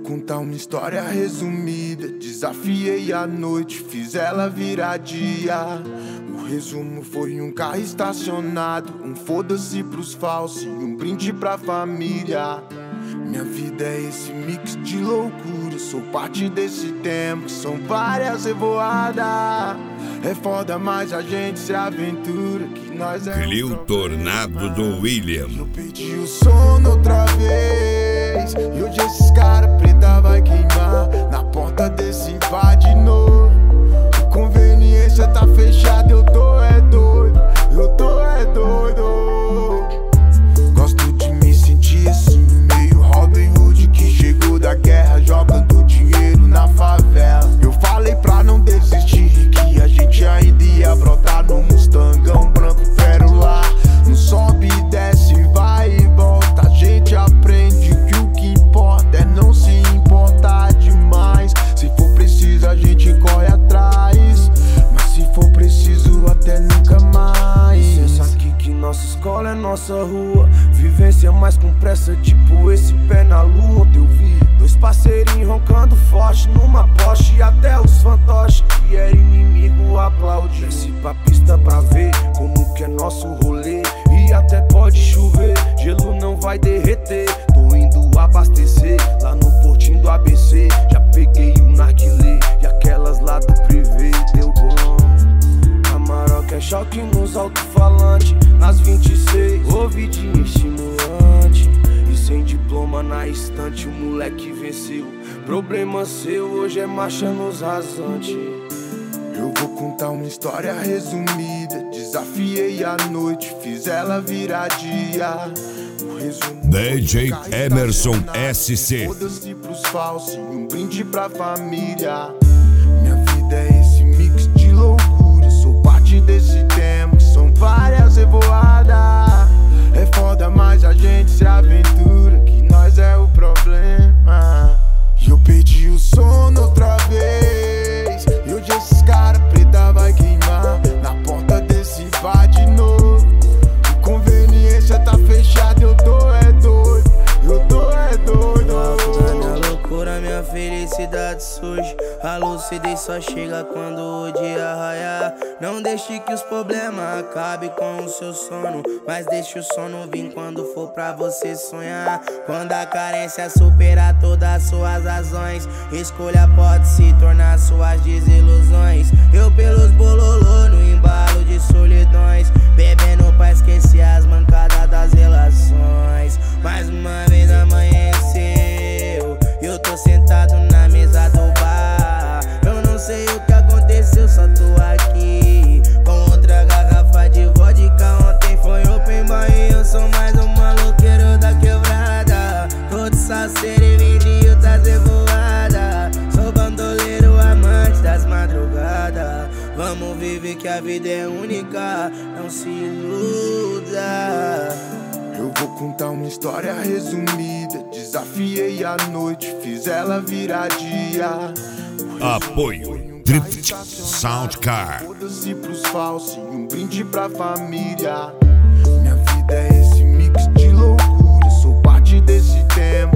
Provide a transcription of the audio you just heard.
contar uma história resumida. Desafiei a noite, fiz ela virar dia. O resumo foi um carro estacionado, um foda-se pros falsos e um brinde pra família. Minha vida é esse mix de loucura, sou parte desse tempo, são várias revoadas. É foda, mas a gente se aventura, que nós é Clio Tornado do William. Eu perdi o sono outra vez, e hoje esses cara preta vai queimar na porta desse bar de novo. Conveniência tá fechada, eu tô é doido, eu tô é doido. Gosto de me sentir assim, meio Robin Hood que chegou da guerra, jogando dinheiro na favela. Eu falei pra não desistir, que a gente ainda ia brotar no Mustangão branco pérola. Não sobe e desce, vai e volta, a gente aprende que o que importa é não se importar demais. Se for preciso a gente corre atrás, mas se for preciso até nunca mais. Pensa aqui que nossa escola é nossa rua, vivência mais com pressa, tipo esse pé na lua. Ontem eu vi dois parceirinhos roncando forte numa Porsche, e até os fantoches que era inimigo aplaude. Desce pra pista pra ver como que é nosso rolê, e até pode chover, gelo não vai derreter. Tô indo abastecer lá no portinho do ABC, já peguei o narguilé e aquelas lá do privê, deu bom. A Maroca é choque nos alto-falantes, nas 26, ouvidinho estimulante. E sem diploma na estante, o moleque venceu. Problema seu, hoje é marcha nos rasantes. Eu vou contar uma história resumida. Desafiei a noite, fiz ela virar dia. O resumo DJ Emerson SC. Foda-se pros falsos e um brinde pra família. Minha vida é esse mix de loucura, sou parte desse tempo, são várias revoadas. É foda, mas a gente se aventura, que nós é o problema. E eu perdi o sono outra vez, e hoje esses cara preta vai queimar na porta desse bar de novo. Conveniência tá fechada, eu tô é doido, eu tô é doido. Na minha loucura, minha felicidade surge. A lucidez só chega quando o dia raiar. Não deixe que os problemas acabem com o seu sono, mas deixe o sono vir quando for pra você sonhar. Quando a carência superar todas as suas razões, escolha pode se tornar suas desilusões. Eu pelos bololô no embalo de solidões, bebendo pra esquecer as mancadas das relações. Mais uma vez amanheceu, eu tô sentado na mesa do bar. Eu não sei o que aconteceu, só tô aqui com outra garrafa de vodka. Ontem foi open bar e eu sou mais um maloqueiro da quebrada. Todo saceiro e vendido tá revoada. Sou bandoleiro, amante das madrugadas. Vamos viver que a vida é única, não se iluda. Eu vou contar uma história resumida. Desafiei a noite, fiz ela virar dia. Apoio Drift Soundcar. Foda-se pros falsos e um brinde pra família. Minha vida é esse mix de loucura, sou parte desse tempo,